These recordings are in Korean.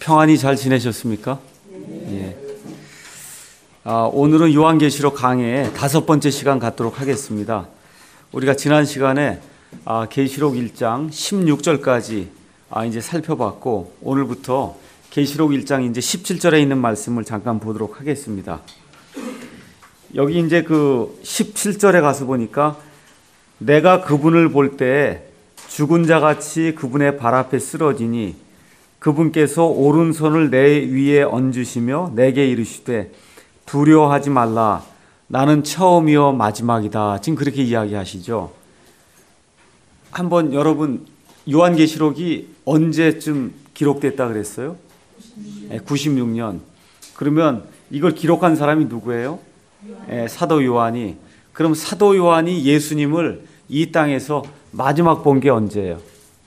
평안히 잘 지내셨습니까? 예. 오늘은 요한계시록 강해의 5번째 시간 갖도록 하겠습니다. 우리가 지난 시간에 계시록 1장 16절까지 이제 살펴봤고, 오늘부터 계시록 1장 이제 17절에 있는 말씀을 잠깐 보도록 하겠습니다. 여기 이제 그 17절에 가서 보니까 내가 그분을 볼 때 죽은 자같이 그분의 발 앞에 쓰러지니 그분께서 오른손을 내 위에 얹으시며 내게 이르시되 두려워하지 말라, 나는 처음이요 마지막이다. 지금 그렇게 이야기하시죠. 한번 여러분, 요한계시록이 언제쯤 기록됐다 그랬어요? 96년. 그러면 이걸 기록한 사람이 누구예요? 사도 요한이. 그럼 사도 요한이 예수님을 이 땅에서 마지막 본 게 언제예요?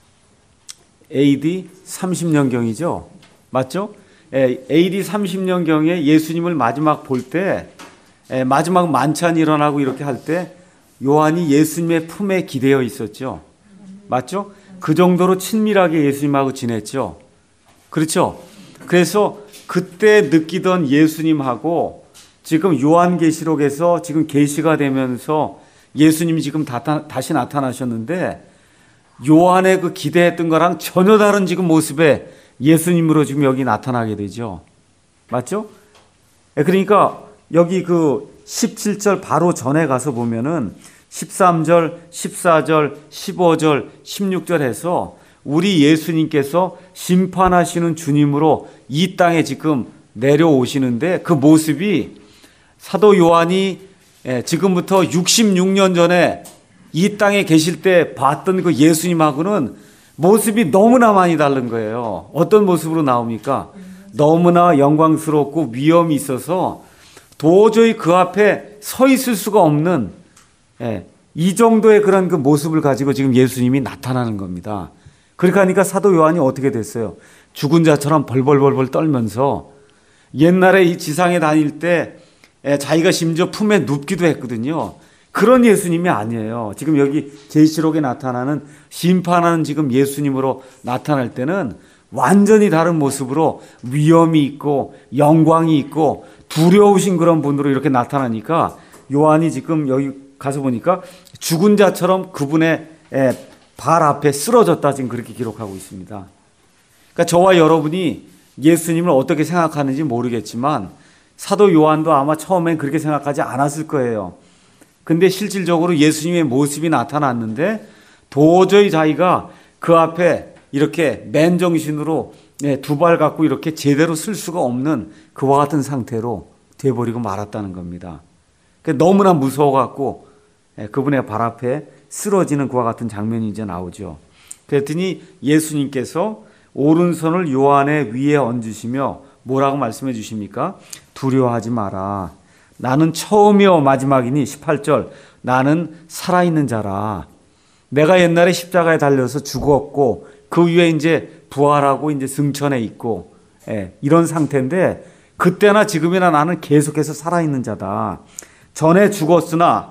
AD 30년경이죠. 맞죠? AD 30년경에 예수님을 마지막 볼 때, 마지막 만찬이 일어나고 이렇게 할 때 요한이 예수님의 품에 기대어 있었죠. 맞죠? 그 정도로 친밀하게 예수님하고 지냈죠. 그렇죠? 그래서 그때 느끼던 예수님하고 지금 요한계시록에서 지금 계시가 되면서 예수님이 지금 다시 나타나셨는데, 요한의 그 기대했던 거랑 전혀 다른 지금 모습의 예수님으로 지금 여기 나타나게 되죠. 맞죠? 그러니까 여기 그 17절 바로 전에 가서 보면은 13절, 14절, 15절, 16절 해서 우리 예수님께서 심판하시는 주님으로 이 땅에 지금 내려오시는데, 그 모습이 사도 요한이 지금부터 66년 전에 이 땅에 계실 때 봤던 그 예수님하고는 모습이 너무나 많이 다른 거예요. 어떤 모습으로 나옵니까? 너무나 영광스럽고 위엄이 있어서 도저히 그 앞에 서 있을 수가 없는, 이 정도의 그런 그 모습을 가지고 지금 예수님이 나타나는 겁니다. 그렇게 하니까 사도 요한이 어떻게 됐어요? 죽은 자처럼 벌벌벌벌 떨면서, 옛날에 이 지상에 다닐 때 자기가 심지어 품에 눕기도 했거든요. 그런 예수님이 아니에요. 지금 여기 계시록에 나타나는 심판하는 지금 예수님으로 나타날 때는 완전히 다른 모습으로 위엄이 있고 영광이 있고 두려우신 그런 분으로 이렇게 나타나니까, 요한이 지금 여기 가서 보니까 죽은 자처럼 그분의 발 앞에 쓰러졌다, 지금 그렇게 기록하고 있습니다. 그러니까 저와 여러분이 예수님을 어떻게 생각하는지 모르겠지만 사도 요한도 아마 처음엔 그렇게 생각하지 않았을 거예요. 근데 실질적으로 예수님의 모습이 나타났는데 도저히 자기가 그 앞에 이렇게 맨정신으로 두 발 갖고 이렇게 제대로 쓸 수가 없는 그와 같은 상태로 돼버리고 말았다는 겁니다. 너무나 무서워갖고 그분의 발 앞에 쓰러지는 그와 같은 장면이 이제 나오죠. 그랬더니 예수님께서 오른손을 요한의 위에 얹으시며 뭐라고 말씀해 주십니까? 두려워하지 마라, 나는 처음이요 마지막이니, 18절, 나는 살아있는 자라. 내가 옛날에 십자가에 달려서 죽었고 그 위에 이제 부활하고 이제 승천해 있고, 이런 상태인데 그때나 지금이나 나는 계속해서 살아있는 자다. 전에 죽었으나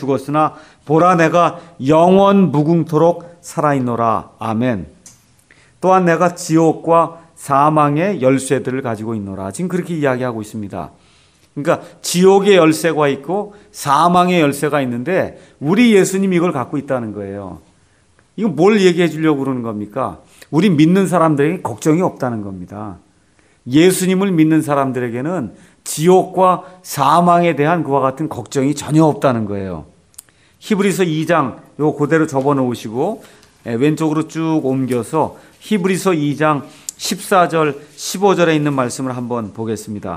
보라, 내가 영원 무궁토록 살아있노라. 아멘. 또한 내가 지옥과 사망의 열쇠들을 가지고 있노라. 지금 그렇게 이야기하고 있습니다. 그러니까 지옥의 열쇠가 있고 사망의 열쇠가 있는데 우리 예수님이 이걸 갖고 있다는 거예요. 이거 뭘 얘기해 주려고 그러는 겁니까? 우리 믿는 사람들에게 걱정이 없다는 겁니다. 예수님을 믿는 사람들에게는 지옥과 사망에 대한 그와 같은 걱정이 전혀 없다는 거예요. 히브리서 2장 요거 그대로 접어 놓으시고 왼쪽으로 쭉 옮겨서 히브리서 2장 14절 15절에 있는 말씀을 한번 보겠습니다.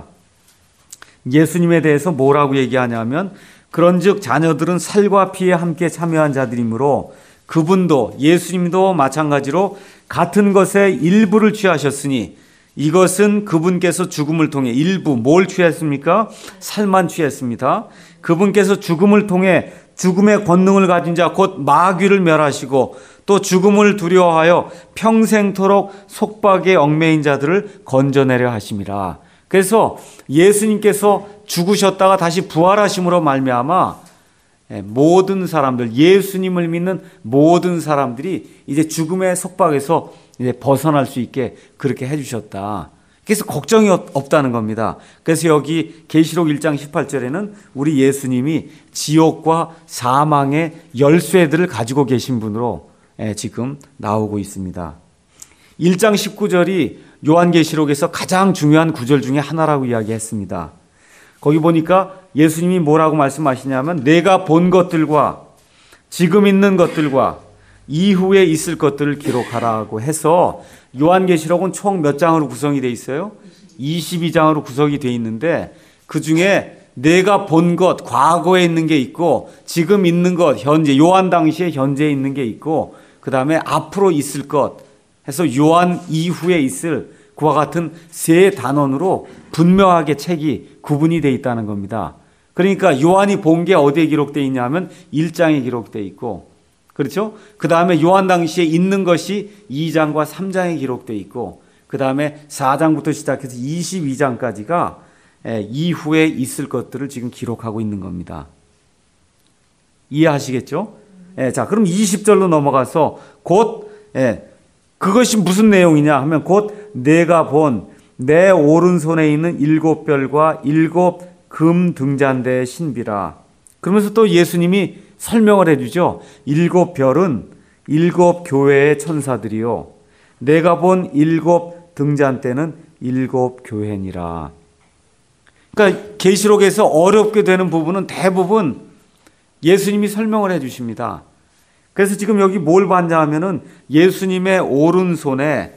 예수님에 대해서 뭐라고 얘기하냐면, 그런즉 자녀들은 살과 피에 함께 참여한 자들이므로 그분도, 예수님도 마찬가지로 같은 것의 일부를 취하셨으니, 이것은 그분께서 죽음을 통해 일부, 뭘 취했습니까? 살만 취했습니다. 그분께서 죽음을 통해 죽음의 권능을 가진 자 곧 마귀를 멸하시고 또 죽음을 두려워하여 평생토록 속박에 얽매인 자들을 건져내려 하심이라. 그래서 예수님께서 죽으셨다가 다시 부활하심으로 말미암아 모든 사람들, 예수님을 믿는 모든 사람들이 이제 죽음의 속박에서 이제 벗어날 수 있게 그렇게 해주셨다. 그래서 걱정이 없다는 겁니다. 그래서 여기 계시록 1장 18절에는 우리 예수님이 지옥과 사망의 열쇠들을 가지고 계신 분으로 지금 나오고 있습니다. 1장 19절이 요한계시록에서 가장 중요한 구절 중에 하나라고 이야기했습니다. 거기 보니까 예수님이 뭐라고 말씀하시냐면 내가 본 것들과 지금 있는 것들과 이후에 있을 것들을 기록하라고 해서 요한계시록은 총 몇 장으로 구성이 되어 있어요? 22장으로 구성이 되어 있는데 그 중에 내가 본 것, 과거에 있는 게 있고 지금 있는 것, 현재, 요한 당시에 현재에 있는 게 있고 그 다음에 앞으로 있을 것 해서 요한 이후에 있을 그와 같은 세 단원으로 분명하게 책이 구분이 되어 있다는 겁니다. 그러니까 요한이 본 게 어디에 기록되어 있냐면 1장에 기록되어 있고 그렇죠? 그 다음에 요한 당시에 있는 것이 2장과 3장에 기록되어 있고 그 다음에 4장부터 시작해서 22장까지가 이후에 있을 것들을 지금 기록하고 있는 겁니다. 이해하시겠죠? 자, 그럼 20절로 넘어가서 곧 그것이 무슨 내용이냐 하면 곧 내가 본 내 오른손에 있는 7별과 7 금 등잔대의 신비라. 그러면서 또 예수님이 설명을 해주죠. 7별은 7 교회의 천사들이요 내가 본 7 등잔대는 7 교회니라. 그러니까 계시록에서 어렵게 되는 부분은 대부분 예수님이 설명을 해주십니다. 그래서 지금 여기 뭘 봤냐면은 예수님의 오른손에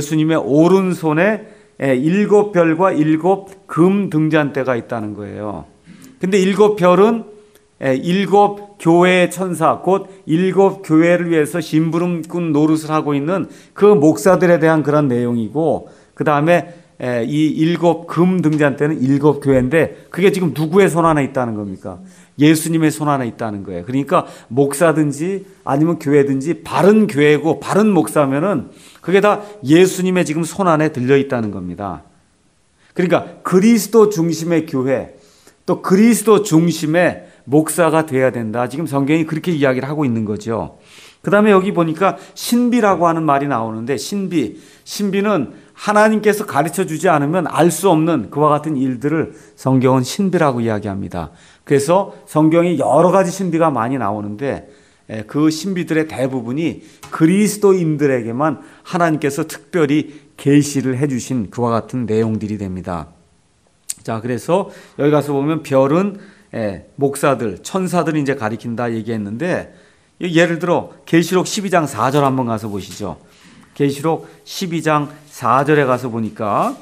7별과 7 금 등잔대가 있다는 거예요. 근데 7별은 7 교회의 천사, 곧 7 교회를 위해서 심부름꾼 노릇을 하고 있는 그 목사들에 대한 그런 내용이고, 그 다음에 이 7 금 등잔대는 7 교회인데 그게 지금 누구의 손 안에 있다는 겁니까? 예수님의 손 안에 있다는 거예요. 그러니까 목사든지 아니면 교회든지 바른 교회고 바른 목사면은 그게 다 예수님의 지금 손 안에 들려 있다는 겁니다. 그러니까 그리스도 중심의 교회, 또 그리스도 중심의 목사가 돼야 된다. 지금 성경이 그렇게 이야기를 하고 있는 거죠. 그 다음에 여기 보니까 신비라고 하는 말이 나오는데 신비는 하나님께서 가르쳐 주지 않으면 알 수 없는 그와 같은 일들을 성경은 신비라고 이야기합니다. 그래서 성경이 여러 가지 신비가 많이 나오는데 그 신비들의 대부분이 그리스도인들에게만 하나님께서 특별히 계시를 해주신 그와 같은 내용들이 됩니다. 자, 그래서 여기 가서 보면 별은 목사들, 천사들이 이제 가리킨다 얘기했는데 예를 들어 계시록 12장 4절 한번 가서 보시죠. 계시록 12장 4절에 가서 보니까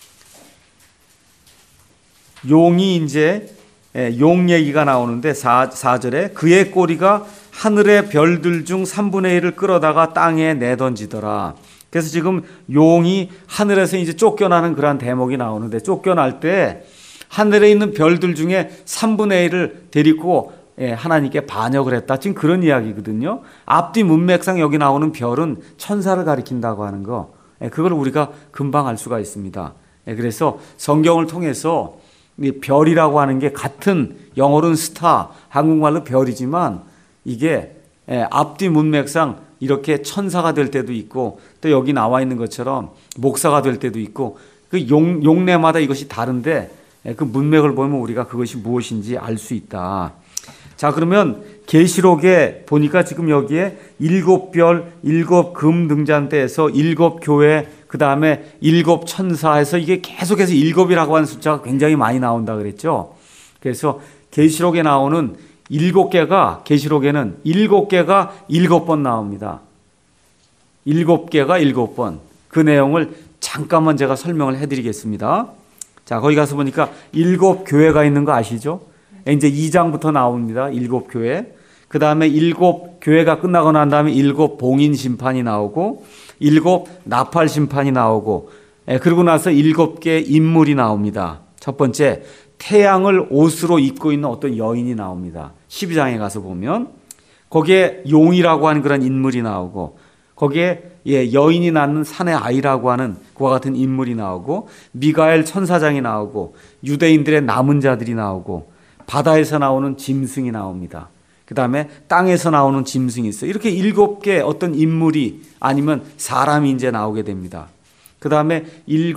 용이 이제 용 얘기가 나오는데 4절에 그의 꼬리가 하늘의 별들 중 3분의 1을 끌어다가 땅에 내던지더라. 그래서 지금 용이 하늘에서 이제 쫓겨나는 그러한 대목이 나오는데 쫓겨날 때 하늘에 있는 별들 중에 3분의 1을 데리고 하나님께 반역을 했다. 지금 그런 이야기거든요. 앞뒤 문맥상 여기 나오는 별은 천사를 가리킨다고 하는 거. 그걸 우리가 금방 알 수가 있습니다. 그래서 성경을 통해서 별이라고 하는 게 같은 영어로는 스타, 한국말로 별이지만 이게 앞뒤 문맥상 이렇게 천사가 될 때도 있고 또 여기 나와 있는 것처럼 목사가 될 때도 있고 그 용례마다 이것이 다른데 그 문맥을 보면 우리가 그것이 무엇인지 알 수 있다. 자, 그러면 계시록에 보니까 지금 여기에 7별, 7 금 등잔대에서 7 교회, 그 다음에 7 천사에서 이게 계속해서 7이라고 하는 숫자가 굉장히 많이 나온다 그랬죠. 그래서 계시록에 나오는 7개가 계시록에는 7개가 7번 나옵니다. 7개가 7번. 그 내용을 잠깐만 제가 설명을 해드리겠습니다. 자, 거기 가서 보니까 7 교회가 있는 거 아시죠? 이제 2장부터 나옵니다. 7 교회. 그 다음에 7 교회가 끝나고 난 다음에 7 봉인 심판이 나오고 7 나팔 심판이 나오고 그러고 나서 7개의 인물이 나옵니다. 첫 번째, 태양을 옷으로 입고 있는 어떤 여인이 나옵니다. 12장에 가서 보면 거기에 용이라고 하는 그런 인물이 나오고 거기에 여인이 낳는 산의 아이라고 하는 그와 같은 인물이 나오고 미가엘 천사장이 나오고 유대인들의 남은 자들이 나오고 바다에서 나오는 짐승이 나옵니다. 그 다음에 땅에서 나오는 짐승이 있어요. 이렇게 7개 어떤 인물이 아니면 사람이 이제 나오게 됩니다. 그 다음에 7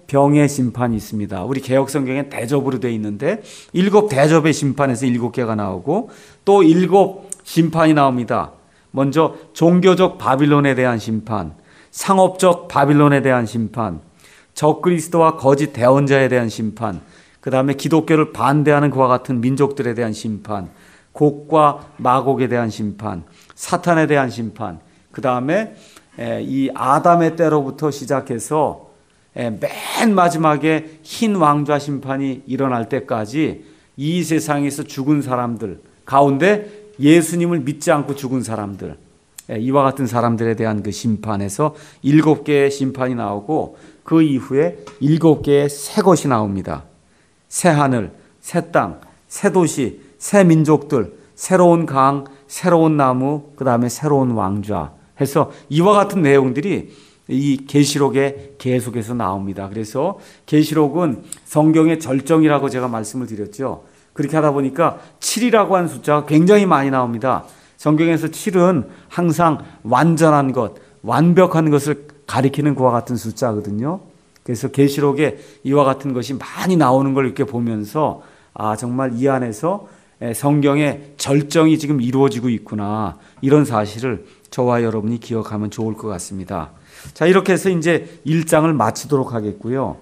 병의 심판이 있습니다. 우리 개혁성경에 대접으로 되어 있는데 7대접의 심판에서 7개가 나오고 또 7 심판이 나옵니다. 먼저 종교적 바빌론에 대한 심판, 상업적 바빌론에 대한 심판, 적그리스도와 거짓 대언자에 대한 심판, 그 다음에 기독교를 반대하는 그와 같은 민족들에 대한 심판, 곡과 마곡에 대한 심판, 사탄에 대한 심판, 그 다음에 이 아담의 때로부터 시작해서 맨 마지막에 흰 왕좌 심판이 일어날 때까지 이 세상에서 죽은 사람들 가운데 예수님을 믿지 않고 죽은 사람들, 이와 같은 사람들에 대한 그 심판에서 7개의 심판이 나오고 그 이후에 7개의 새 것이 나옵니다. 새 하늘, 새 땅, 새 도시, 새 민족들, 새로운 강, 새로운 나무, 그 다음에 새로운 왕좌 해서 이와 같은 내용들이 이 계시록에 계속해서 나옵니다. 그래서 계시록은 성경의 절정이라고 제가 말씀을 드렸죠. 그렇게 하다 보니까 7이라고 하는 숫자가 굉장히 많이 나옵니다. 성경에서 7은 항상 완전한 것, 완벽한 것을 가리키는 그와 같은 숫자거든요. 그래서 계시록에 이와 같은 것이 많이 나오는 걸 이렇게 보면서 정말 이 안에서 성경의 절정이 지금 이루어지고 있구나, 이런 사실을 저와 여러분이 기억하면 좋을 것 같습니다. 자, 이렇게 해서 이제 1장을 마치도록 하겠고요.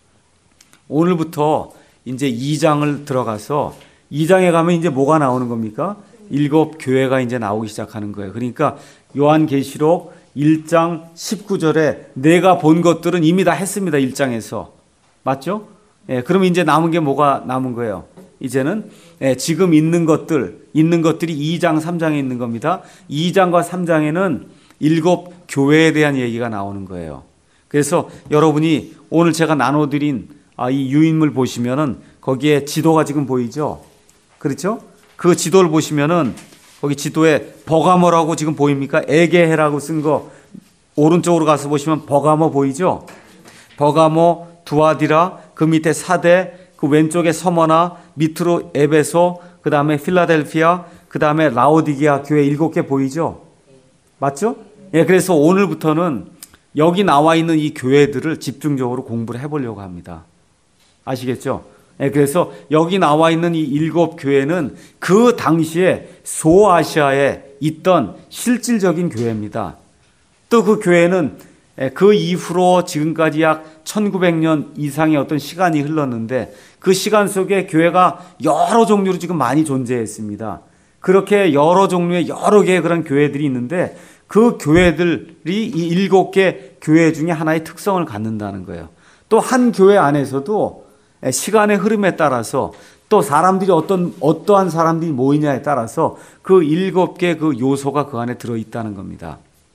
오늘부터 이제 2장을 들어가서 2장에 가면 이제 뭐가 나오는 겁니까? 7 교회가 이제 나오기 시작하는 거예요. 그러니까 요한계시록 1장 19절에 내가 본 것들은 이미 다 했습니다. 1장에서. 맞죠? 그럼 이제 남은 게 뭐가 남은 거예요? 이제는 지금 있는 것들이 2장, 3장에 있는 겁니다. 2장과 3장에는 7 교회에 대한 얘기가 나오는 거예요. 그래서 여러분이 오늘 제가 나눠드린 이 유인물 보시면은 거기에 지도가 지금 보이죠? 그렇죠? 그 지도를 보시면은 거기 지도에 버가모라고 지금 보입니까? 에게해라고 쓴 거 오른쪽으로 가서 보시면 버가모 보이죠? 버가모, 두아디라, 그 밑에 사대, 그 왼쪽에 서머나, 밑으로 에베소, 그 다음에 필라델피아, 그 다음에 라오디게아 교회 7개 보이죠? 맞죠? 그래서 오늘부터는 여기 나와 있는 이 교회들을 집중적으로 공부를 해보려고 합니다. 아시겠죠? 그래서 여기 나와 있는 이 7 교회는 그 당시에 소아시아에 있던 실질적인 교회입니다. 또 그 교회는 그 이후로 지금까지 약 1900년 이상의 어떤 시간이 흘렀는데 그 시간 속에 교회가 여러 종류로 지금 많이 존재했습니다. 그렇게 여러 종류의 여러 개의 그런 교회들이 있는데 그 교회들이 이 7개 교회 중에 하나의 특성을 갖는다는 거예요. 또 한 교회 안에서도 시간의 흐름에 따라서 또 사람들이 어떠한 사람들이 모이냐에 따라서 그 7개 그 요소가 그 안에 들어있다는 겁니다.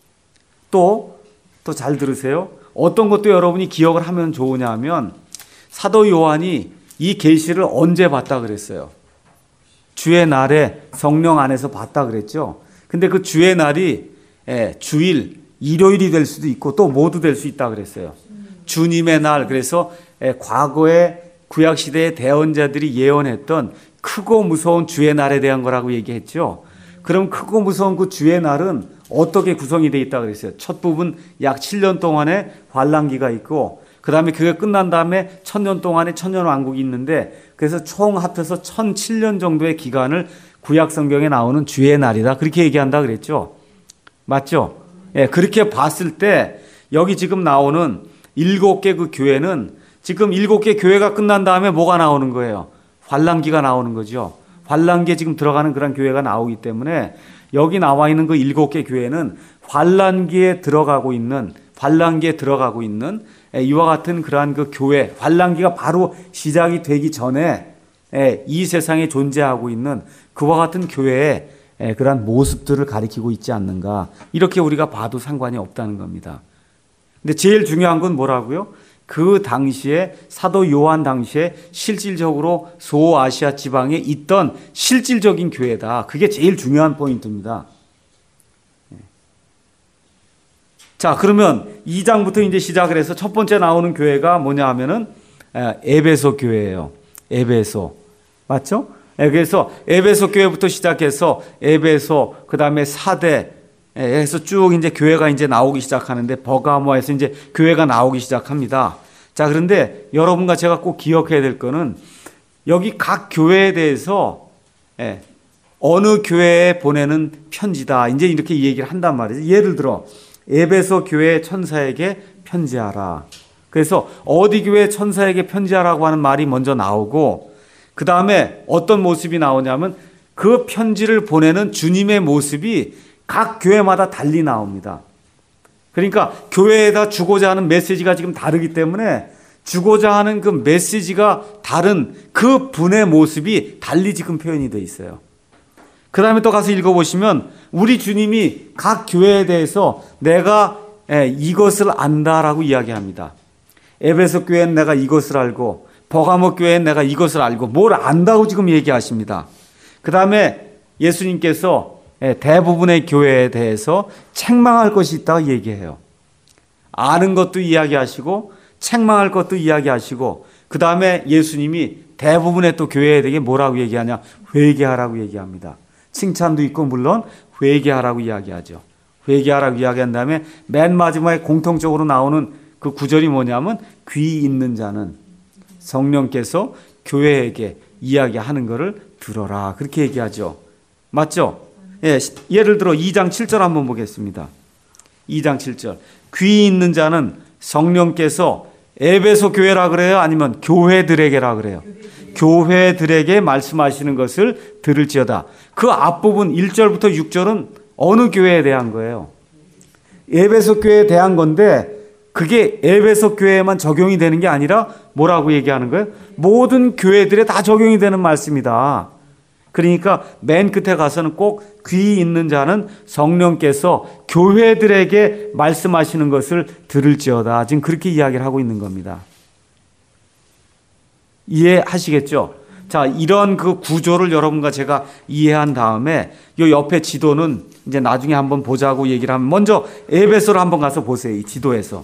또 잘 들으세요. 어떤 것도 여러분이 기억을 하면 좋으냐 하면 사도 요한이 이 계시를 언제 봤다 그랬어요? 주의 날에 성령 안에서 봤다 그랬죠. 근데 그 주의 날이 주일, 일요일이 될 수도 있고 또 모두 될 수 있다 그랬어요. 주님의 날, 그래서 과거에 구약시대의 대언자들이 예언했던 크고 무서운 주의 날에 대한 거라고 얘기했죠. 그럼 크고 무서운 그 주의 날은 어떻게 구성이 되어 있다고 그랬어요? 첫 부분 약 7년 동안의 환란기가 있고 그 다음에 그게 끝난 다음에 1000년 동안의 천년왕국이 있는데 그래서 총 합해서 1007년 정도의 기간을 구약 성경에 나오는 주의 날이다, 그렇게 얘기한다 그랬죠. 맞죠? 그렇게 봤을 때 여기 지금 나오는 7개 그 교회는 지금 7개 교회가 끝난 다음에 뭐가 나오는 거예요? 환란기가 나오는 거죠. 환란기에 지금 들어가는 그런 교회가 나오기 때문에 여기 나와 있는 그 7개 교회는 환란기에 들어가고 있는 이와 같은 그러한 그 교회, 환란기가 바로 시작이 되기 전에 이 세상에 존재하고 있는 그와 같은 교회의 그러한 모습들을 가리키고 있지 않는가, 이렇게 우리가 봐도 상관이 없다는 겁니다. 근데 제일 중요한 건 뭐라고요? 그 당시에 사도 요한 당시에 실질적으로 소아시아 지방에 있던 실질적인 교회다. 그게 제일 중요한 포인트입니다. 자, 그러면 2장부터 이제 시작을 해서 첫 번째 나오는 교회가 뭐냐 하면은 에베소 교회예요. 에베소. 맞죠? 그래서 에베소 교회부터 시작해서 에베소, 그 다음에 사대, 해서 쭉 이제 교회가 이제 나오기 시작하는데 버가모에서 이제 교회가 나오기 시작합니다. 자, 그런데 여러분과 제가 꼭 기억해야 될 거는 여기 각 교회에 대해서 어느 교회에 보내는 편지다. 이제 이렇게 얘기를 한단 말이죠. 예를 들어 에베소 교회 천사에게 편지하라. 그래서 어디 교회 천사에게 편지하라고 하는 말이 먼저 나오고 그 다음에 어떤 모습이 나오냐면 그 편지를 보내는 주님의 모습이 각 교회마다 달리 나옵니다. 그러니까 교회에다 주고자 하는 메시지가 지금 다르기 때문에 주고자 하는 그 메시지가 다른 그 분의 모습이 달리 지금 표현이 되어 있어요. 그 다음에 또 가서 읽어보시면 우리 주님이 각 교회에 대해서 내가 이것을 안다라고 이야기합니다. 에베소 교회는 내가 이것을 알고 버가모 교회는 내가 이것을 알고 뭘 안다고 지금 얘기하십니다. 그 다음에 예수님께서 대부분의 교회에 대해서 책망할 것이 있다고 얘기해요. 아는 것도 이야기하시고 책망할 것도 이야기하시고 그 다음에 예수님이 대부분의 또 교회에게 뭐라고 얘기하냐? 회개하라고 얘기합니다. 칭찬도 있고 물론 회개하라고 이야기하죠. 회개하라고 이야기한 다음에 맨 마지막에 공통적으로 나오는 그 구절이 뭐냐면 귀 있는 자는 성령께서 교회에게 이야기하는 것을 들어라. 그렇게 얘기하죠. 맞죠? 예, 예를 들어 2장 7절 한번 보겠습니다. 2장 7절. 귀 있는 자는 성령께서 에베소 교회라 그래요? 아니면 교회들에게라 그래요? 교회들에게 말씀하시는 것을 들을지어다. 그 앞부분 1절부터 6절은 어느 교회에 대한 거예요? 에베소 교회에 대한 건데 그게 에베소 교회에만 적용이 되는 게 아니라 뭐라고 얘기하는 거예요? 모든 교회들에 다 적용이 되는 말씀이다. 그러니까 맨 끝에 가서는 꼭 귀 있는 자는 성령께서 교회들에게 말씀하시는 것을 들을지어다. 지금 그렇게 이야기를 하고 있는 겁니다. 이해하시겠죠? 자, 이런 그 구조를 여러분과 제가 이해한 다음에 요 옆에 지도는 이제 나중에 한번 보자고 얘기를 하면 먼저 에베소를 한번 가서 보세요. 이 지도에서.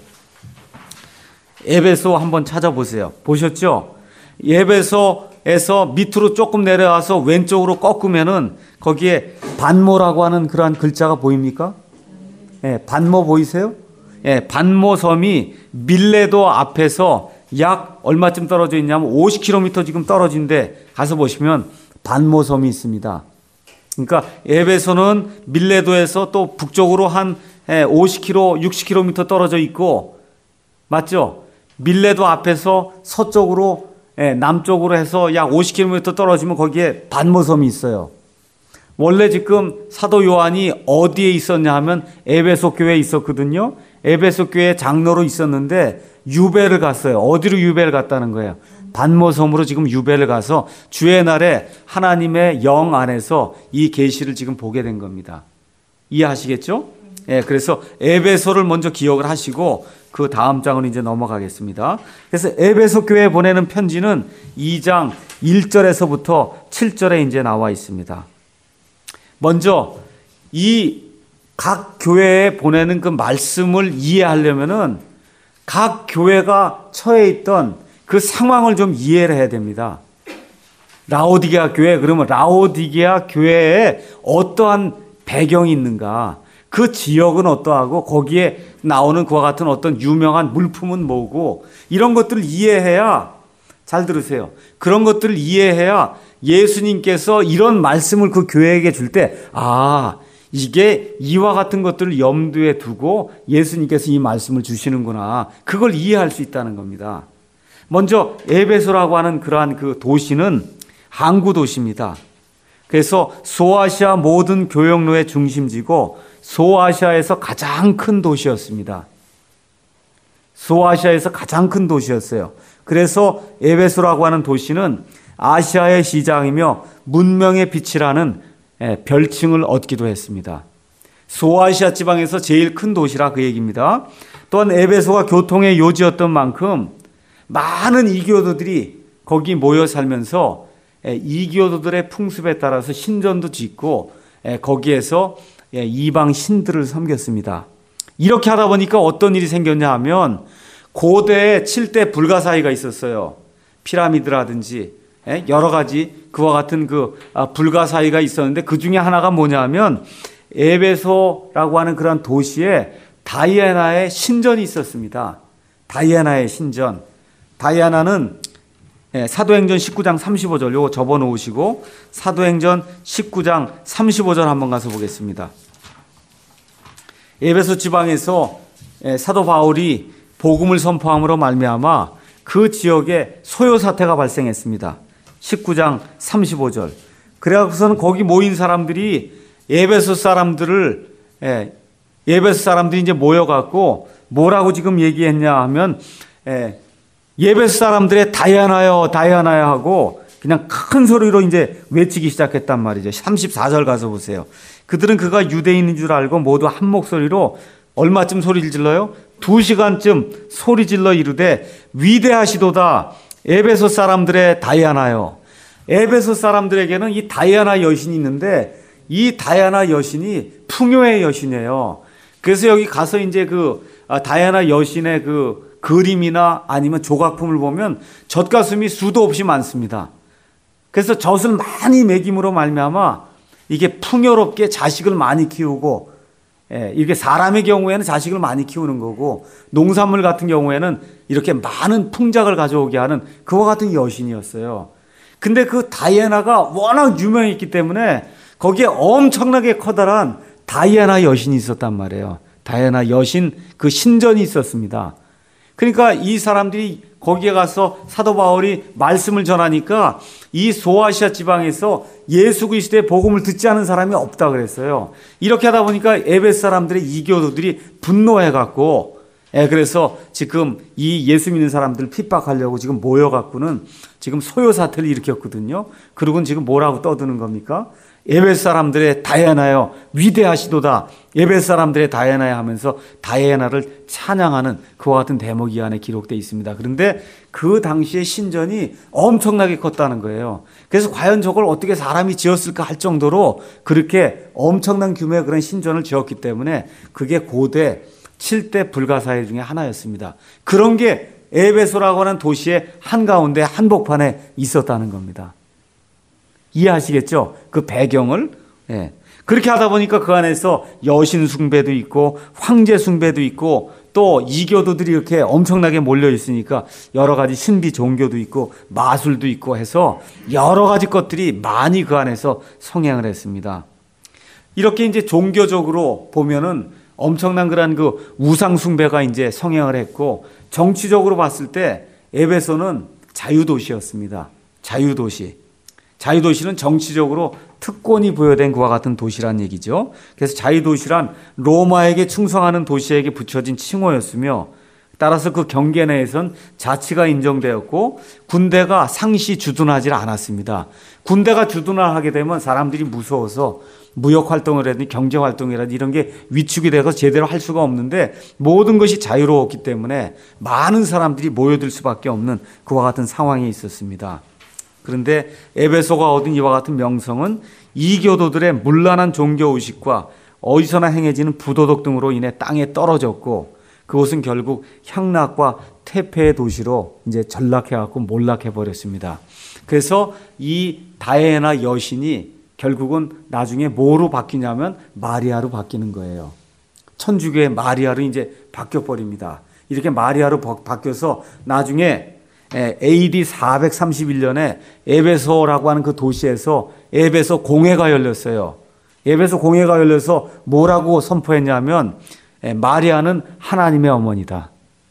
에베소 한번 찾아보세요. 보셨죠? 에베소에서 밑으로 조금 내려와서 왼쪽으로 꺾으면은 거기에 반모라고 하는 그러한 글자가 보입니까? 예, 반모 보이세요? 예, 반모 섬이 밀레도 앞에서 약 얼마쯤 떨어져 있냐면 50km 지금 떨어진데 가서 보시면 반모 섬이 있습니다. 그러니까 에베소는 밀레도에서 또 북쪽으로 한 50km, 60km 떨어져 있고 맞죠? 밀레도 앞에서 서쪽으로 남쪽으로 해서 약 50km 떨어지면 거기에 반모섬이 있어요. 원래 지금 사도 요한이 어디에 있었냐 하면 에베소 교회에 있었거든요. 에베소 교회 장로로 있었는데 유배를 갔어요. 어디로 유배를 갔다는 거예요? 반모섬으로 지금 유배를 가서 주의 날에 하나님의 영 안에서 이 계시를 지금 보게 된 겁니다. 이해하시겠죠? 예, 그래서 에베소를 먼저 기억을 하시고 그 다음 장으로 이제 넘어가겠습니다. 그래서 에베소 교회에 보내는 편지는 2장 1절에서부터 7절에 이제 나와 있습니다. 먼저 이 각 교회에 보내는 그 말씀을 이해하려면은 각 교회가 처해 있던 그 상황을 좀 이해를 해야 됩니다. 라오디게아 교회, 그러면 라오디게아 교회에 어떠한 배경이 있는가? 그 지역은 어떠하고 거기에 나오는 그와 같은 어떤 유명한 물품은 뭐고 이런 것들을 이해해야 잘 들으세요. 그런 것들을 이해해야 예수님께서 이런 말씀을 그 교회에게 줄 때 이게 이와 같은 것들을 염두에 두고 예수님께서 이 말씀을 주시는구나. 그걸 이해할 수 있다는 겁니다. 먼저 에베소라고 하는 그러한 그 도시는 항구 도시입니다. 그래서 소아시아 모든 교역로의 중심지고 소아시아에서 가장 큰 도시였습니다. 소아시아에서 가장 큰 도시였어요. 그래서 에베소라고 하는 도시는 아시아의 시장이며 문명의 빛이라는 별칭을 얻기도 했습니다. 소아시아 지방에서 제일 큰 도시라 그 얘기입니다. 또한 에베소가 교통의 요지였던 만큼 많은 이교도들이 거기 모여 살면서 이교도들의 풍습에 따라서 신전도 짓고 거기에서 이방 신들을 섬겼습니다. 이렇게 하다 보니까 어떤 일이 생겼냐 하면 고대에 7대 불가사의가 있었어요. 피라미드라든지 여러 가지 그와 같은 그 불가사의가 있었는데 그 중에 하나가 뭐냐 하면 에베소라고 하는 그런 도시에 다이애나의 신전이 있었습니다. 다이애나의 신전. 다이아나는 사도행전 19장 35절 요거 접어 놓으시고 사도행전 19장 35절 한번 가서 보겠습니다. 에베소 지방에서 사도 바울이 복음을 선포함으로 말미암아 그 지역에 소요 사태가 발생했습니다. 19장 35절. 그래서는 거기 모인 사람들이 에베소 사람들이 이제 모여갖고 뭐라고 지금 얘기했냐 하면 예베소 사람들의 다이아나여 다이아나여 하고 그냥 큰 소리로 이제 외치기 시작했단 말이죠. 34절 가서 보세요. 그들은 그가 유대인인 줄 알고 모두 한 목소리로 얼마쯤 소리를 질러요? 2시간쯤 소리 질러 이르되 위대하시도다 에베소 사람들의 다이아나여. 에베소 사람들에게는 이 다이아나 여신이 있는데 이 다이아나 여신이 풍요의 여신이에요. 그래서 여기 가서 이제 그 다이아나 여신의 그 그림이나 아니면 조각품을 보면 젖가슴이 수도 없이 많습니다. 그래서 젖을 많이 먹임으로 말미암아 이게 풍요롭게 자식을 많이 키우고, 이게 사람의 경우에는 자식을 많이 키우는 거고 농산물 같은 경우에는 이렇게 많은 풍작을 가져오게 하는 그와 같은 여신이었어요. 근데 그 다이아나가 워낙 유명했기 때문에 거기에 엄청나게 커다란 다이아나 여신이 있었단 말이에요. 다이아나 여신 그 신전이 있었습니다. 그러니까 이 사람들이 거기에 가서 사도 바울이 말씀을 전하니까 이 소아시아 지방에서 예수 그리스도의 복음을 듣지 않은 사람이 없다 그랬어요. 이렇게 하다 보니까 에베소 사람들의 이교도들이 분노해갖고 그래서 지금 이 예수 믿는 사람들 핍박하려고 지금 모여갖고는 지금 소요 사태를 일으켰거든요. 그리고는 지금 뭐라고 떠드는 겁니까? 에베소 사람들의 다이아나여 위대하시도다. 에베소 사람들의 다이아나여 하면서 다이아나를 찬양하는 그와 같은 대목이 이 안에 기록되어 있습니다. 그런데 그 당시의 신전이 엄청나게 컸다는 거예요. 그래서 과연 저걸 어떻게 사람이 지었을까 할 정도로 그렇게 엄청난 규모의 그런 신전을 지었기 때문에 그게 고대 7대 불가사의 중에 하나였습니다. 그런 게 에베소라고 하는 도시의 한가운데 한복판에 있었다는 겁니다. 이해하시겠죠? 그 배경을. 그렇게 하다 보니까 그 안에서 여신 숭배도 있고 황제 숭배도 있고 또 이교도들이 이렇게 엄청나게 몰려 있으니까 여러 가지 신비 종교도 있고 마술도 있고 해서 여러 가지 것들이 많이 그 안에서 성행을 했습니다. 이렇게 이제 종교적으로 보면은 엄청난 그런 그 우상 숭배가 이제 성행을 했고 정치적으로 봤을 때 에베소는 자유도시였습니다. 자유도시. 자유도시는 정치적으로 특권이 부여된 그와 같은 도시란 얘기죠. 그래서 자유도시란 로마에게 충성하는 도시에게 붙여진 칭호였으며 따라서 그 경계 내에선 자치가 인정되었고 군대가 상시 주둔하지 않았습니다. 군대가 주둔을 하게 되면 사람들이 무서워서 무역활동을 하든지 경제활동이라든지 이런 게 위축이 돼서 제대로 할 수가 없는데 모든 것이 자유로웠기 때문에 많은 사람들이 모여들 수밖에 없는 그와 같은 상황이 있었습니다. 그런데 에베소가 얻은 이와 같은 명성은 이교도들의 문란한 종교의식과 어디서나 행해지는 부도덕 등으로 인해 땅에 떨어졌고 그곳은 결국 향락과 퇴폐의 도시로 이제 전락해갖고 몰락해버렸습니다. 그래서 이 다이애나 여신이 결국은 나중에 뭐로 바뀌냐면 마리아로 바뀌는 거예요. 천주교의 마리아로 이제 바뀌어버립니다. 이렇게 마리아로 바뀌어서 나중에 AD 431년에 에베소라고 하는 그 도시에서 에베소 공회가 열렸어요. 에베소 공회가 열려서 뭐라고 선포했냐면 마리아는 하나님의 어머니다.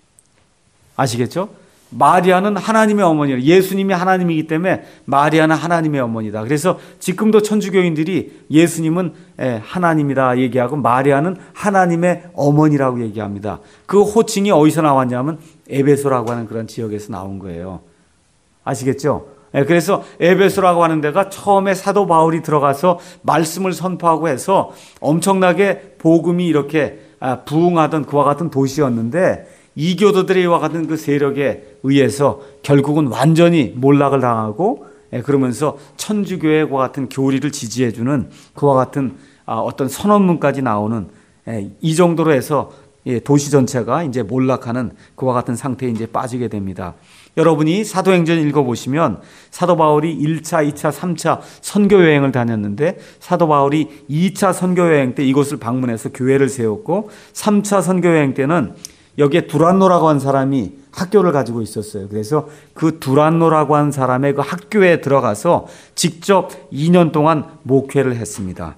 아시겠죠? 마리아는 하나님의 어머니라. 예수님이 하나님이기 때문에 마리아는 하나님의 어머니다. 그래서 지금도 천주교인들이 예수님은 하나님이다 얘기하고 마리아는 하나님의 어머니라고 얘기합니다. 그 호칭이 어디서 나왔냐면 에베소라고 하는 그런 지역에서 나온 거예요. 아시겠죠? 그래서 에베소라고 하는 데가 처음에 사도 바울이 들어가서 말씀을 선포하고 해서 엄청나게 복음이 이렇게 부흥하던 그와 같은 도시였는데 이교도들의 이와 같은 그 세력에 의해서 결국은 완전히 몰락을 당하고 그러면서 천주교의 그와 같은 교리를 지지해주는 그와 같은 어떤 선언문까지 나오는 이 정도로 해서 도시 전체가 이제 몰락하는 그와 같은 상태에 이제 빠지게 됩니다. 여러분이 사도행전 읽어보시면 사도 바울이 1차, 2차, 3차 선교 여행을 다녔는데 사도 바울이 2차 선교 여행 때 이곳을 방문해서 교회를 세웠고 3차 선교 여행 때는 여기에 두란노라고 한 사람이 학교를 가지고 있었어요. 그래서 그 두란노라고 하는 사람의 그 학교에 들어가서 직접 2년 동안 목회를 했습니다.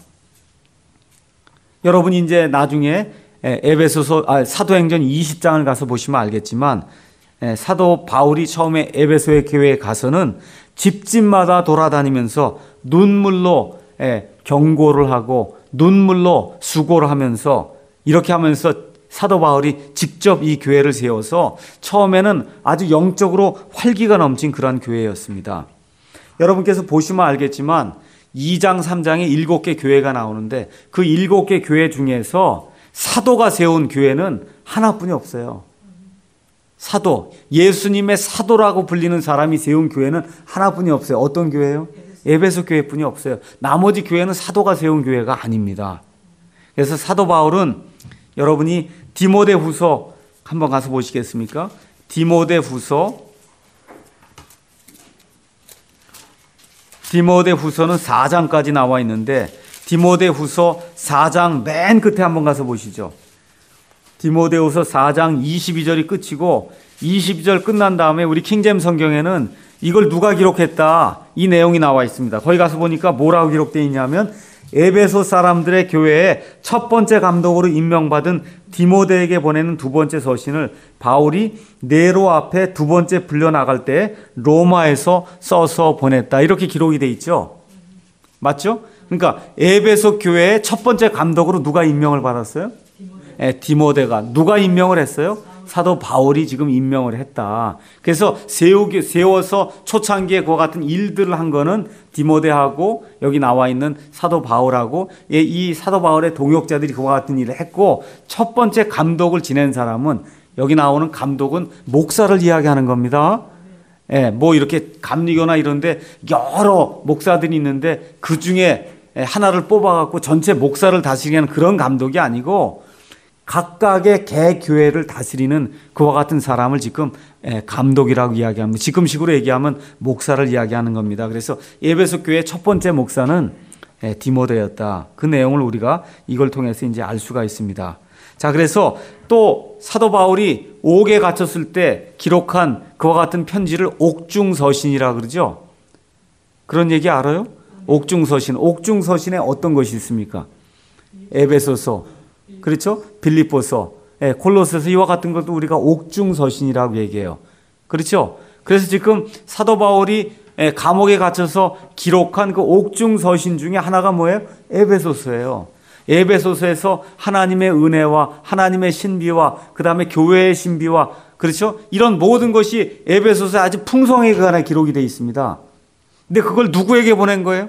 여러분이 이제 나중에 사도행전 20장을 가서 보시면 알겠지만 사도 바울이 처음에 에베소의 교회에 가서는 집집마다 돌아다니면서 눈물로 경고를 하고 눈물로 수고를 하면서 이렇게 하면서 사도 바울이 직접 이 교회를 세워서 처음에는 아주 영적으로 활기가 넘친 그런 교회였습니다. 여러분께서 보시면 알겠지만 2장, 3장에 7개 교회가 나오는데 그 7개 교회 중에서 사도가 세운 교회는 하나뿐이 없어요. 사도, 예수님의 사도라고 불리는 사람이 세운 교회는 하나뿐이 없어요. 어떤 교회예요? 에베소 교회뿐이 없어요. 나머지 교회는 사도가 세운 교회가 아닙니다. 그래서 사도 바울은 여러분이 디모데후서 한번 가서 보시겠습니까? 디모데후서는 4장까지 나와 있는데 디모데후서 4장 맨 끝에 한번 가서 보시죠. 디모데후서 4장 22절이 끝이고 22절 끝난 다음에 우리 킹제임스 성경에는 이걸 누가 기록했다 이 내용이 나와 있습니다. 거기 가서 보니까 뭐라고 기록되어 있냐면 에베소 사람들의 교회에 첫 번째 감독으로 임명받은 디모데에게 보내는 두 번째 서신을 바울이 네로 앞에 두 번째 불려나갈 때 로마에서 써서 보냈다. 이렇게 기록이 돼 있죠. 맞죠? 그러니까 에베소 교회의 첫 번째 감독으로 누가 임명을 받았어요? 디모데가. 누가 임명을 했어요? 사도 바울이 지금 임명을 했다. 그래서 세워서 초창기에 그와 같은 일들을 한 거는 디모데하고 여기 나와 있는 사도 바울하고 이 사도 바울의 동역자들이 그와 같은 일을 했고 첫 번째 감독을 지낸 사람은 여기 나오는 감독은 목사를 이야기하는 겁니다. 뭐 이렇게 감리교나 이런데 여러 목사들이 있는데 그 중에 하나를 뽑아갖고 전체 목사를 다스리는 그런 감독이 아니고 각각의 개교회를 다스리는 그와 같은 사람을 지금 감독이라고 이야기합니다. 지금식으로 얘기하면 목사를 이야기하는 겁니다. 그래서 에베소 교회의 첫 번째 목사는 디모데였다. 그 내용을 우리가 이걸 통해서 이제 알 수가 있습니다. 자, 그래서 또 사도 바울이 옥에 갇혔을 때 기록한 그와 같은 편지를 옥중서신이라 그러죠. 그런 얘기 알아요? 옥중서신. 옥중서신에 어떤 것이 있습니까? 에베소서. 그렇죠? 빌립보서, 콜로새서 이와 같은 것도 우리가 옥중서신이라고 얘기해요. 그렇죠? 그래서 지금 사도 바울이 감옥에 갇혀서 기록한 그 옥중서신 중에 하나가 뭐예요? 에베소서예요. 에베소서에서 하나님의 은혜와 하나님의 신비와 그 다음에 교회의 신비와 그렇죠? 이런 모든 것이 에베소서에 아주 풍성하게 관한 기록이 되어 있습니다. 근데 그걸 누구에게 보낸 거예요?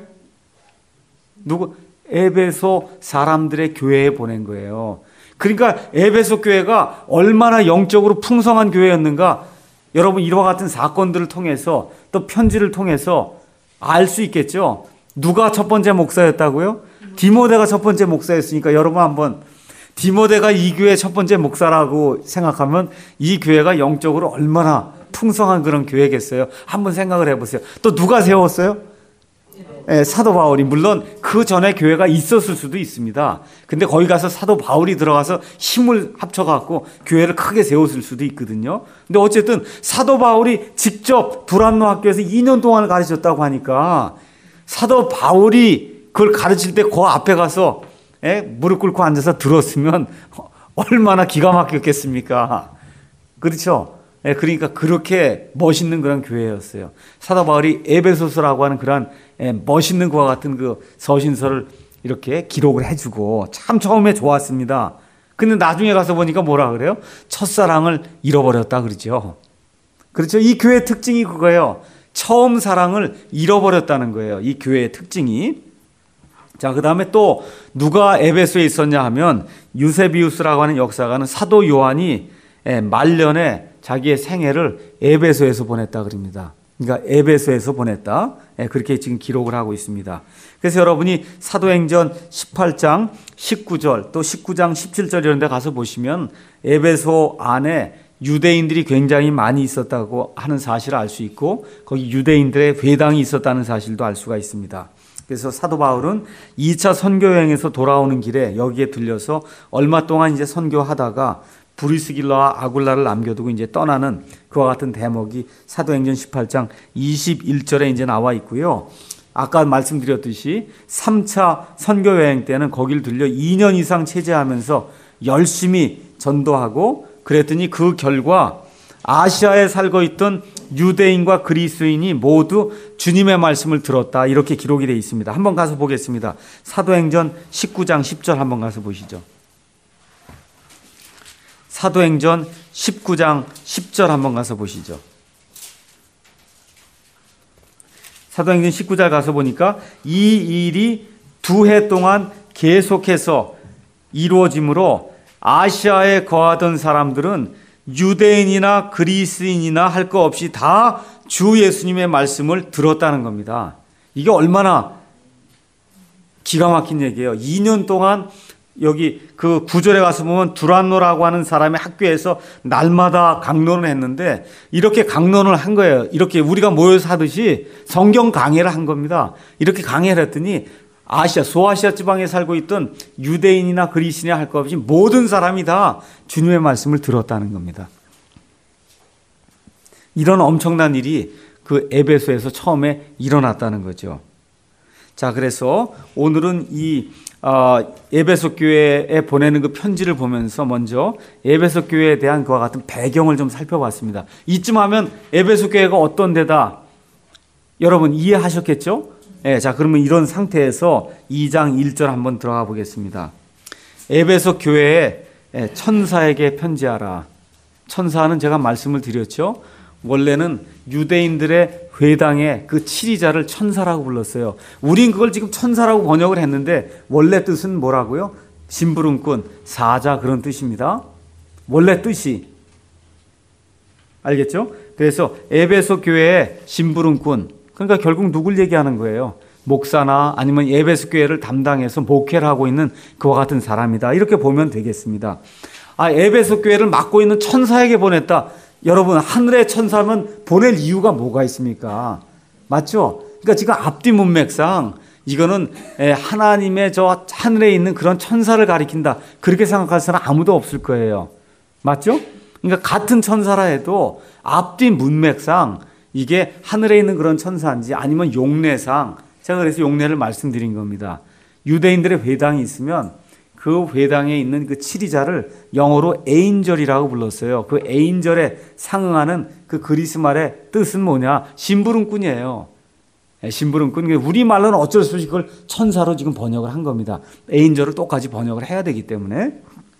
에베소 사람들의 교회에 보낸 거예요. 그러니까 에베소 교회가 얼마나 영적으로 풍성한 교회였는가 여러분 이와 같은 사건들을 통해서 또 편지를 통해서 알 수 있겠죠. 누가 첫 번째 목사였다고요? 디모데가 첫 번째 목사였으니까 여러분 한번 디모데가 이 교회의 첫 번째 목사라고 생각하면 이 교회가 영적으로 얼마나 풍성한 그런 교회겠어요. 한번 생각을 해보세요. 또 누가 세웠어요? 사도 바울이. 물론 그 전에 교회가 있었을 수도 있습니다. 근데 거기 가서 사도 바울이 들어가서 힘을 합쳐갖고 교회를 크게 세웠을 수도 있거든요. 근데 어쨌든 사도 바울이 직접 두란노 학교에서 2년 동안을 가르쳤다고 하니까 사도 바울이 그걸 가르칠 때 그 앞에 가서 무릎 꿇고 앉아서 들었으면 얼마나 기가 막혔겠습니까? 그렇죠? 그러니까 그렇게 멋있는 그런 교회였어요. 사도 바울이 에베소서라고 하는 그런 멋있는 그와 같은 그 서신서를 이렇게 기록을 해주고 참 처음에 좋았습니다. 근데 나중에 가서 보니까 뭐라 그래요? 첫사랑을 잃어버렸다 그러죠. 그렇죠? 이 교회의 특징이 그거예요. 처음 사랑을 잃어버렸다는 거예요. 이 교회의 특징이. 자, 그 다음에 또 누가 에베소에 있었냐 하면 유세비우스라고 하는 역사가는 사도 요한이 말년에 자기의 생애를 에베소에서 보냈다 그럽니다. 그러니까 에베소에서 보냈다. 그렇게 지금 기록을 하고 있습니다. 그래서 여러분이 사도행전 18장 19절 또 19장 17절 이런 데 가서 보시면 에베소 안에 유대인들이 굉장히 많이 있었다고 하는 사실을 알 수 있고 거기 유대인들의 회당이 있었다는 사실도 알 수가 있습니다. 그래서 사도 바울은 2차 선교 여행에서 돌아오는 길에 여기에 들려서 얼마 동안 이제 선교하다가 브리스길라와 아굴라를 남겨두고 이제 떠나는 그와 같은 대목이 사도행전 18장 21절에 이제 나와 있고요. 아까 말씀드렸듯이 3차 선교 여행 때는 거길 들려 2년 이상 체제하면서 열심히 전도하고 그랬더니 그 결과 아시아에 살고 있던 유대인과 그리스인이 모두 주님의 말씀을 들었다. 이렇게 기록이 되어 있습니다. 한번 가서 보겠습니다. 사도행전 19장 10절 한번 가서 보시죠. 사도행전 19장 10절 한번 가서 보시죠. 사도행전 19절 가서 보니까 이 일이 2해 동안 계속해서 이루어지므로 아시아에 거하던 사람들은 유대인이나 그리스인이나 할 거 없이 다 주 예수님의 말씀을 들었다는 겁니다. 이게 얼마나 기가 막힌 얘기예요. 2년 동안 여기 그 9절에 가서 보면 두란노라고 하는 사람의 학교에서 날마다 강론을 했는데 이렇게 강론을 한 거예요. 이렇게 우리가 모여서 하듯이 성경 강해를 한 겁니다. 이렇게 강해를 했더니 아시아, 소아시아 지방에 살고 있던 유대인이나 그리스인이나 할 것 없이 모든 사람이 다 주님의 말씀을 들었다는 겁니다. 이런 엄청난 일이 그 에베소에서 처음에 일어났다는 거죠. 자, 그래서 오늘은 이 에베소 교회에 보내는 그 편지를 보면서 먼저 에베소 교회에 대한 그와 같은 배경을 좀 살펴봤습니다. 이쯤 하면 에베소 교회가 어떤 데다 여러분 이해하셨겠죠? 네, 자, 그러면 이런 상태에서 2장 1절 한번 들어가 보겠습니다. 에베소 교회에 천사에게 편지하라. 천사는 제가 말씀을 드렸죠. 원래는 유대인들의 회당의 그 치리자를 천사라고 불렀어요. 우린 그걸 지금 천사라고 번역을 했는데 원래 뜻은 뭐라고요? 심부름꾼, 사자 그런 뜻입니다. 원래 뜻이. 알겠죠? 그래서 에베소 교회의 심부름꾼, 그러니까 결국 누굴 얘기하는 거예요? 목사나 아니면 에베소 교회를 담당해서 목회를 하고 있는 그와 같은 사람이다. 이렇게 보면 되겠습니다. 에베소 교회를 맡고 있는 천사에게 보냈다. 여러분, 하늘의 천사면 보낼 이유가 뭐가 있습니까? 맞죠? 그러니까 지금 앞뒤 문맥상 이거는 하나님의 저 하늘에 있는 그런 천사를 가리킨다. 그렇게 생각할 사람 아무도 없을 거예요. 맞죠? 그러니까 같은 천사라 해도 앞뒤 문맥상 이게 하늘에 있는 그런 천사인지 아니면 용례상, 제가 그래서 용례를 말씀드린 겁니다. 유대인들의 회당이 있으면 그 회당에 있는 그 치리자를 영어로 에인절이라고 불렀어요. 그 에인절에 상응하는 그 그리스 말의 뜻은 뭐냐? 심부름꾼이에요. 심부름꾼. 우리말로는 어쩔 수 없이 그걸 천사로 지금 번역을 한 겁니다. 에인절을 똑같이 번역을 해야 되기 때문에.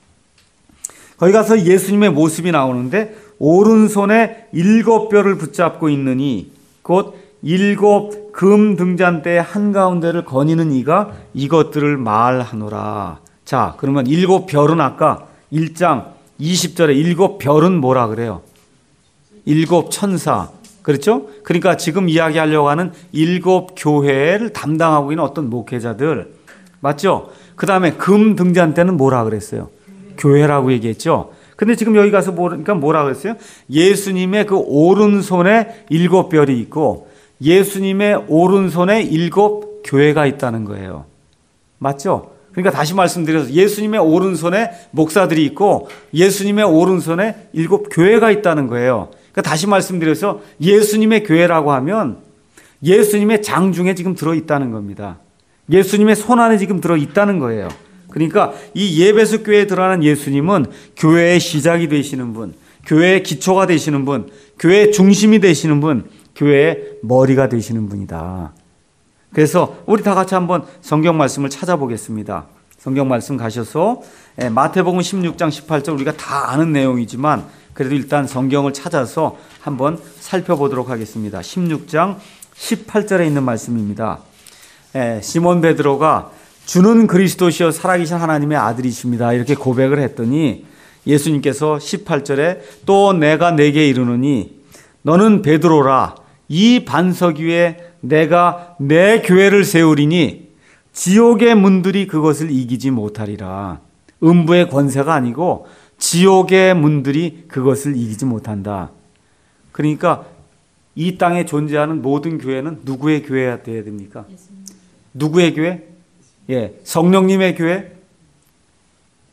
거기 가서 예수님의 모습이 나오는데 오른손에 7뼈를 붙잡고 있느니 곧 7 금 등잔대의 한가운데를 거니는 이가 이것들을 말하노라. 자, 그러면 7별은 아까 1장 20절에 7별은 뭐라 그래요? 7 천사. 그렇죠? 그러니까 지금 이야기하려고 하는 7 교회를 담당하고 있는 어떤 목회자들. 맞죠? 그 다음에 금 등잔대는 뭐라 그랬어요? 교회라고 얘기했죠? 근데 지금 여기 가서 그러니까 뭐라 그랬어요? 예수님의 그 오른손에 7별이 있고 예수님의 오른손에 7 교회가 있다는 거예요. 맞죠? 그러니까 다시 말씀드려서 예수님의 오른손에 목사들이 있고 예수님의 오른손에 7 교회가 있다는 거예요. 그러니까 다시 말씀드려서 예수님의 교회라고 하면 예수님의 장 중에 지금 들어있다는 겁니다. 예수님의 손 안에 지금 들어있다는 거예요. 그러니까 이 에베소 교회에 들어가는 예수님은 교회의 시작이 되시는 분, 교회의 기초가 되시는 분, 교회의 중심이 되시는 분, 교회의 머리가 되시는 분이다. 그래서 우리 다 같이 한번 성경 말씀을 찾아보겠습니다. 성경 말씀 가셔서 마태복음 16장 18절 우리가 다 아는 내용이지만 그래도 일단 성경을 찾아서 한번 살펴보도록 하겠습니다. 16장 18절에 있는 말씀입니다. 시몬 베드로가 주는 그리스도시여 살아계신 하나님의 아들이십니다. 이렇게 고백을 했더니 예수님께서 18절에 또 내가 네게 이르노니 너는 베드로라 이 반석 위에 내가 내 교회를 세우리니 지옥의 문들이 그것을 이기지 못하리라. 음부의 권세가 아니고 지옥의 문들이 그것을 이기지 못한다. 그러니까 이 땅에 존재하는 모든 교회는 누구의 교회가 되어야 됩니까? 누구의 교회? 예, 성령님의 교회?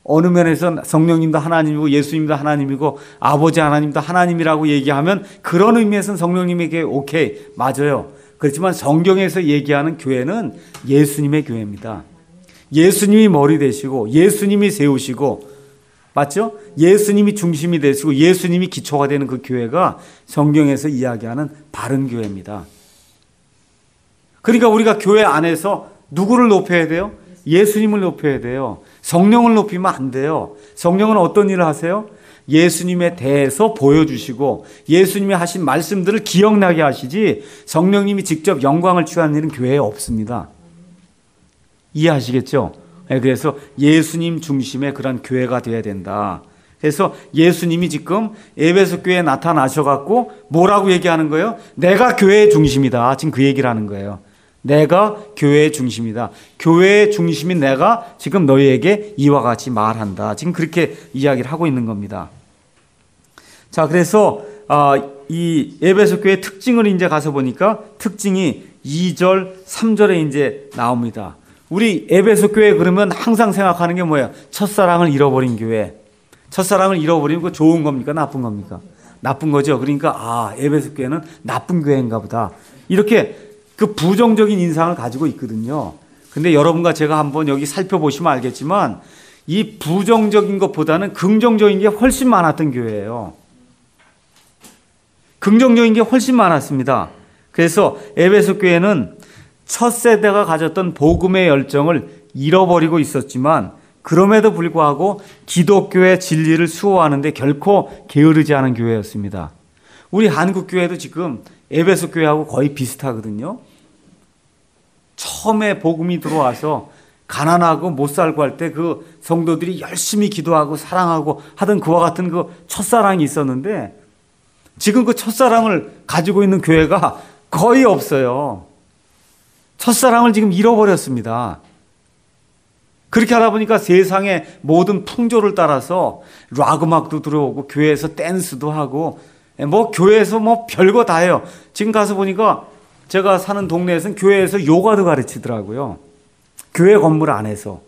어느 면에서 성령님도 하나님이고 예수님도 하나님이고 아버지 하나님도 하나님이라고 얘기하면 그런 의미에서는 성령님에게 오케이, 맞아요. 그렇지만 성경에서 얘기하는 교회는 예수님의 교회입니다. 예수님이 머리 되시고 예수님이 세우시고, 맞죠? 예수님이 중심이 되시고 예수님이 기초가 되는 그 교회가 성경에서 이야기하는 바른 교회입니다. 그러니까 우리가 교회 안에서 누구를 높여야 돼요? 예수님을 높여야 돼요. 성령을 높이면 안 돼요. 성령은 어떤 일을 하세요? 예수님에 대해서 보여주시고 예수님이 하신 말씀들을 기억나게 하시지, 성령님이 직접 영광을 취하는 일은 교회에 없습니다. 이해하시겠죠? 그래서 예수님 중심의 그런 교회가 되어야 된다. 그래서 예수님이 지금 에베소 교회에 나타나셔갖고 뭐라고 얘기하는 거예요? 내가 교회의 중심이다. 지금 그 얘기를 하는 거예요. 내가 교회의 중심이다. 교회의 중심인 내가 지금 너희에게 이와 같이 말한다. 지금 그렇게 이야기를 하고 있는 겁니다. 자, 그래서 이 에베소 교회의 특징을 이제 가서 보니까 특징이 2절, 3절에 이제 나옵니다. 우리 에베소 교회 그러면 항상 생각하는 게 뭐예요? 첫사랑을 잃어버린 교회. 첫사랑을 잃어버리면 그 좋은 겁니까? 나쁜 겁니까? 나쁜 거죠. 그러니까 에베소 교회는 나쁜 교회인가 보다. 이렇게 그 부정적인 인상을 가지고 있거든요. 근데 여러분과 제가 한번 여기 살펴보시면 알겠지만 이 부정적인 것보다는 긍정적인 게 훨씬 많았던 교회예요. 긍정적인 게 훨씬 많았습니다. 그래서 에베소 교회는 첫 세대가 가졌던 복음의 열정을 잃어버리고 있었지만 그럼에도 불구하고 기독교의 진리를 수호하는데 결코 게으르지 않은 교회였습니다. 우리 한국 교회도 지금 에베소 교회하고 거의 비슷하거든요. 처음에 복음이 들어와서 가난하고 못 살고 할 때 그 성도들이 열심히 기도하고 사랑하고 하던 그와 같은 그 첫사랑이 있었는데 지금 그 첫사랑을 가지고 있는 교회가 거의 없어요. 첫사랑을 지금 잃어버렸습니다. 그렇게 하다 보니까 세상의 모든 풍조를 따라서 락 음악도 들어오고 교회에서 댄스도 하고 뭐 교회에서 뭐 별거 다 해요. 지금 가서 보니까 제가 사는 동네에서는 교회에서 요가도 가르치더라고요. 교회 건물 안에서.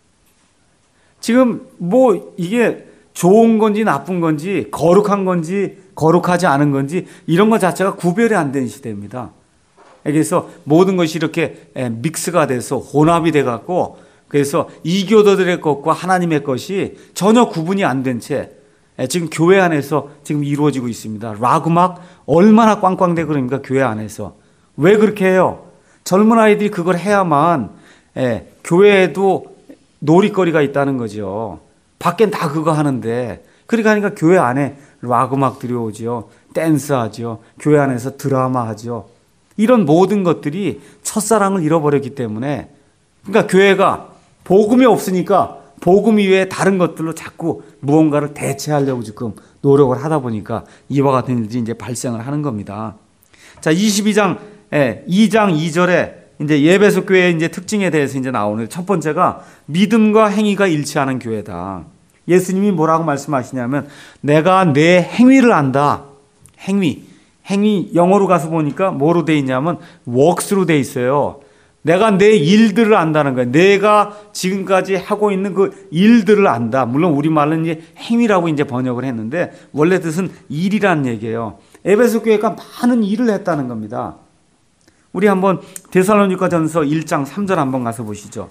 지금 뭐 이게 좋은 건지 나쁜 건지 거룩한 건지 거룩하지 않은 건지 이런 것 자체가 구별이 안 되는 시대입니다. 그래서 모든 것이 이렇게 믹스가 돼서 혼합이 돼갖고 그래서 이교도들의 것과 하나님의 것이 전혀 구분이 안 된 채 지금 교회 안에서 지금 이루어지고 있습니다. 락 음악 얼마나 꽝꽝대 그럽니까? 교회 안에서. 왜 그렇게 해요? 젊은 아이들이 그걸 해야만 교회에도 놀이거리가 있다는 거죠. 밖엔 다 그거 하는데 그러니까 교회 안에 락 음악 들여오죠. 댄스 하죠. 교회 안에서 드라마 하죠. 이런 모든 것들이 첫사랑을 잃어버렸기 때문에 그러니까 교회가 복음이 없으니까 복음 이외에 다른 것들로 자꾸 무언가를 대체하려고 지금 노력을 하다 보니까 이와 같은 일들이 이제 발생을 하는 겁니다. 자, 2장 2절에 이제 에베소 교회의 이제 특징에 대해서 이제 나오는 첫 번째가 믿음과 행위가 일치하는 교회다. 예수님이 뭐라고 말씀하시냐면 내가 내 행위를 안다. 행위 영어로 가서 보니까 뭐로 돼 있냐면 works로 돼 있어요. 내가 내 일들을 안다는 거예요. 내가 지금까지 하고 있는 그 일들을 안다. 물론 우리말은 이제 행위라고 이제 번역을 했는데 원래 뜻은 일이라는 얘기예요. 에베소 교회가 많은 일을 했다는 겁니다. 우리 한번 데살로니가전서 1장 3절 한번 가서 보시죠.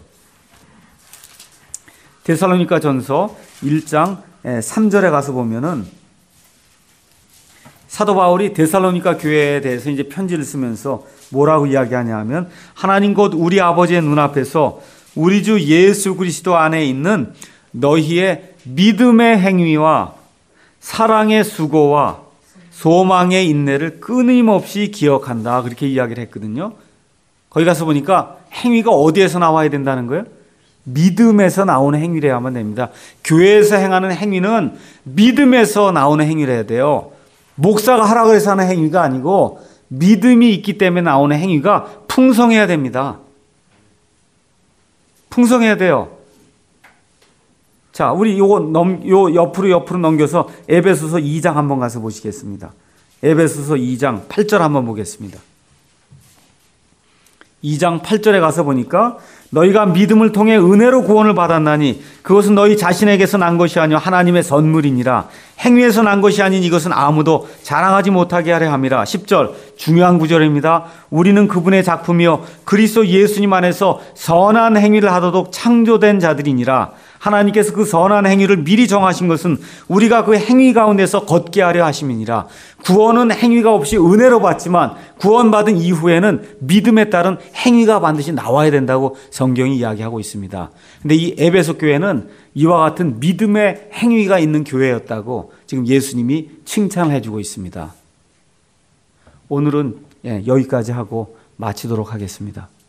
데살로니가전서 1장 3절에 가서 보면은 사도 바울이 데살로니가 교회에 대해서 이제 편지를 쓰면서 뭐라고 이야기하냐 하면 하나님 곧 우리 아버지의 눈앞에서 우리 주 예수 그리스도 안에 있는 너희의 믿음의 행위와 사랑의 수고와 소망의 인내를 끊임없이 기억한다. 그렇게 이야기를 했거든요. 거기 가서 보니까 행위가 어디에서 나와야 된다는 거예요? 믿음에서 나오는 행위를 해야만 됩니다. 교회에서 행하는 행위는 믿음에서 나오는 행위를 해야 돼요. 목사가 하라고 해서 하는 행위가 아니고 믿음이 있기 때문에 나오는 행위가 풍성해야 됩니다. 풍성해야 돼요. 자, 우리 요 옆으로 넘겨서 에베소서 2장 한번 가서 보시겠습니다. 에베소서 2장 8절 한번 보겠습니다. 2장 8절에 가서 보니까 너희가 믿음을 통해 은혜로 구원을 받았나니 그것은 너희 자신에게서 난 것이 아니요 하나님의 선물이니라. 행위에서 난 것이 아닌 이것은 아무도 자랑하지 못하게 하려 함이라. 10절 중요한 구절입니다. 우리는 그분의 작품이요 그리스도 예수님 안에서 선한 행위를 하도록 창조된 자들이니라. 하나님께서 그 선한 행위를 미리 정하신 것은 우리가 그 행위 가운데서 걷게 하려 하심이니라. 구원은 행위가 없이 은혜로 받지만 구원받은 이후에는 믿음에 따른 행위가 반드시 나와야 된다고 성경이 이야기하고 있습니다. 근데 이 에베소 교회는 이와 같은 믿음의 행위가 있는 교회였다고 지금 예수님이 칭찬을 해주고 있습니다. 오늘은 여기까지 하고 마치도록 하겠습니다.